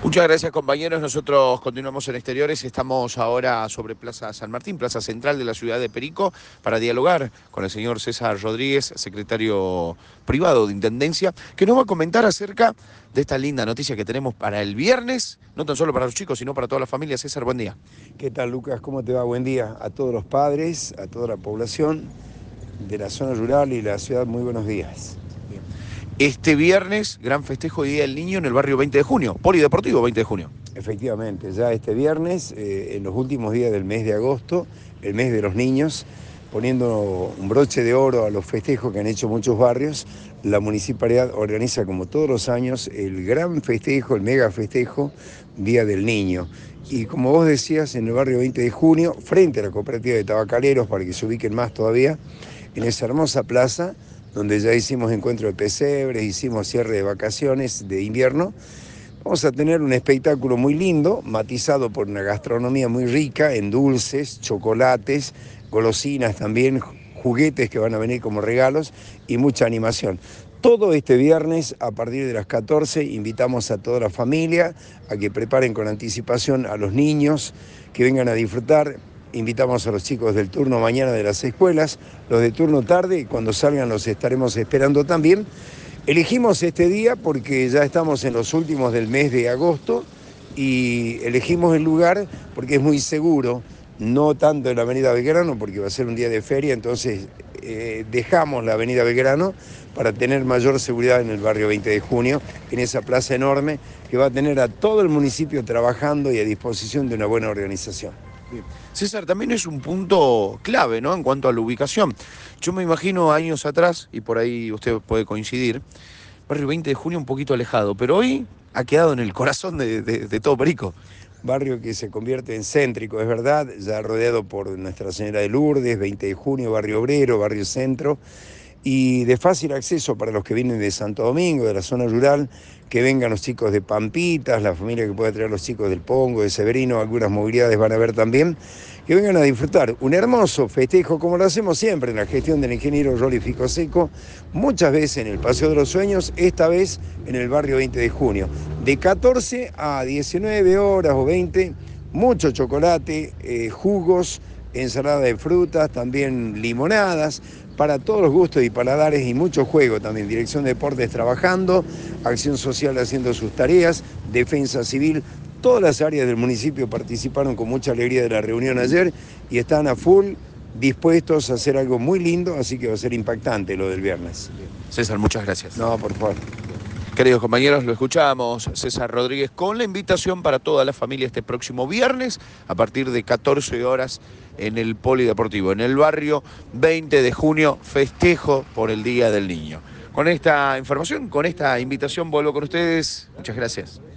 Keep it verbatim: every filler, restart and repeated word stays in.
Muchas gracias, compañeros. Nosotros continuamos en exteriores. Estamos ahora sobre Plaza San Martín, plaza central de la ciudad de Perico, para dialogar con el señor César Rodríguez, secretario privado de Intendencia, que nos va a comentar acerca de esta linda noticia que tenemos para el viernes, no tan solo para los chicos, sino para toda la familia. César, buen día. ¿Qué tal, Lucas? ¿Cómo te va? Buen día a todos los padres, a toda la población de la zona rural y la ciudad. Muy buenos días. Este viernes, gran festejo de Día del Niño en el barrio veinte de junio, polideportivo veinte de junio. Efectivamente, ya este viernes, eh, en los últimos días del mes de agosto, el mes de los niños, poniendo un broche de oro a los festejos que han hecho muchos barrios, la municipalidad organiza como todos los años el gran festejo, el mega festejo, Día del Niño. Y como vos decías, en el barrio veinte de junio, frente a la cooperativa de tabacaleros, para que se ubiquen más todavía, en esa hermosa plaza, donde ya hicimos encuentro de pesebres, hicimos cierre de vacaciones de invierno. Vamos a tener un espectáculo muy lindo, matizado por una gastronomía muy rica en dulces, chocolates, golosinas también, juguetes que van a venir como regalos y mucha animación. Todo este viernes, a partir de las catorce, invitamos a toda la familia a que preparen con anticipación a los niños, que vengan a disfrutar. Invitamos a los chicos del turno mañana de las escuelas, los de turno tarde, y cuando salgan los estaremos esperando también. Elegimos este día porque ya estamos en los últimos del mes de agosto y elegimos el lugar porque es muy seguro, no tanto en la avenida Belgrano porque va a ser un día de feria, entonces eh, dejamos la avenida Belgrano para tener mayor seguridad en el barrio veinte de junio, en esa plaza enorme que va a tener a todo el municipio trabajando y a disposición de una buena organización. Bien. César, también es un punto clave, ¿no?, en cuanto a la ubicación. Yo me imagino años atrás, y por ahí usted puede coincidir, barrio veinte de junio un poquito alejado, pero hoy ha quedado en el corazón de, de, de todo Perico. Barrio que se convierte en céntrico, es verdad, ya rodeado por Nuestra Señora de Lourdes, veinte de junio, barrio obrero, barrio centro, y de fácil acceso para los que vienen de Santo Domingo, de la zona rural, que vengan los chicos de Pampitas, la familia que pueda traer los chicos del Pongo, de Severino, algunas movilidades van a ver también, que vengan a disfrutar un hermoso festejo, como lo hacemos siempre en la gestión del ingeniero Rolly Ficoseco, muchas veces en el Paseo de los Sueños, esta vez en el barrio veinte de junio, de catorce a diecinueve horas o veinte, mucho chocolate, eh, jugos, ensalada de frutas, también limonadas, para todos los gustos y paladares, y mucho juego también. Dirección de Deportes trabajando, Acción Social haciendo sus tareas, Defensa Civil, todas las áreas del municipio participaron con mucha alegría de la reunión ayer y están a full dispuestos a hacer algo muy lindo, así que va a ser impactante lo del viernes. César, muchas gracias. No, por favor. Queridos compañeros, lo escuchamos, César Rodríguez, con la invitación para toda la familia este próximo viernes, a partir de catorce horas en el Polideportivo, en el barrio veinte de junio, festejo por el Día del Niño. Con esta información, con esta invitación, vuelvo con ustedes. Muchas gracias.